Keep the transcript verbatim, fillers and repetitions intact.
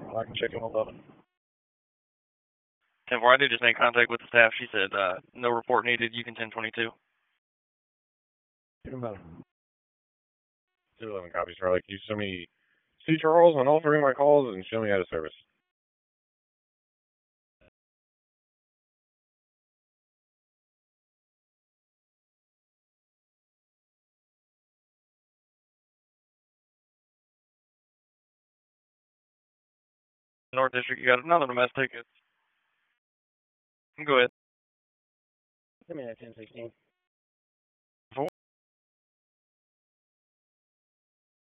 I can check in with that. ten four, I did just make contact with the staff. She said uh, no report needed. You can ten twenty-two. Even better. two eleven copies, Charlie. Can you send me C. Charles on all three of my calls and show me out of service? North District, you got another domestic. Go ahead. Give me that ten sixteen.